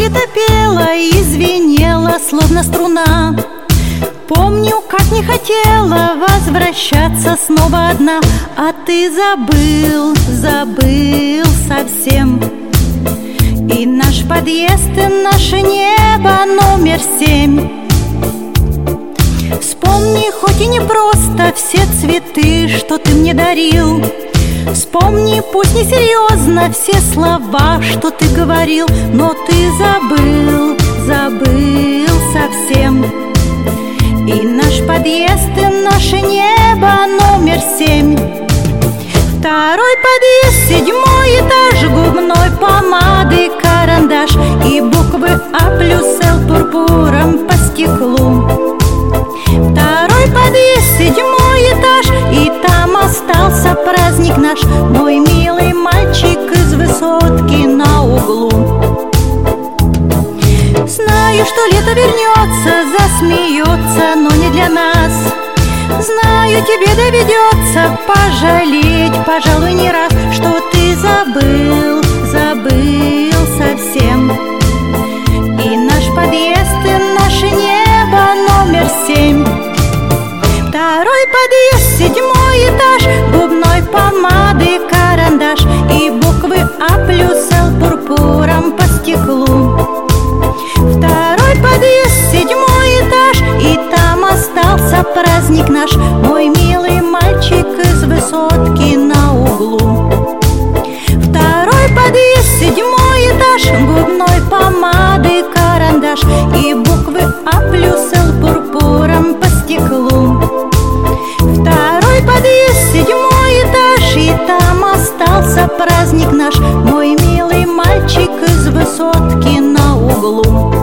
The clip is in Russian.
где-то пела и звенела, словно струна. Помню, как не хотела возвращаться снова одна, а ты забыл, забыл совсем. И наш подъезд, и наше небо номер 7. Вспомни, хоть и не просто, все цветы, что ты мне дарил. Вспомни, пусть не серьезно, все слова, что ты говорил, но ты забыл, забыл совсем. И наш подъезд, и наше небо номер 7. Второй подъезд, 7-й этаж, губной помадой карандаш и буквы А плюс Л пурпуром по стеклу. Второй подъезд, 7-й этаж, и там остался праздник наш, мой милый мальчик из высотки на углу. Знаю, что лето вернется, засмеется, но не для нас. Знаю, тебе доведется пожалеть, пожалуй, не раз, что ты забыл, забыл совсем. И наш подъезд, и наше небо номер 7. Второй подъезд, 7-й этаж, губной помадой карандаш и буквы А плюс Л пурпуром по стеклу. Второй подъезд, 7-й этаж, и там остался праздник наш, мой милый мальчик из высотки на углу. Второй подъезд, 7-й этаж, губной помадой карандаш и буквы А плюс Л пурпуром по стеклу. Второй подъезд, 7-й этаж, и там остался праздник наш, мой милый мальчик из высотки на углу.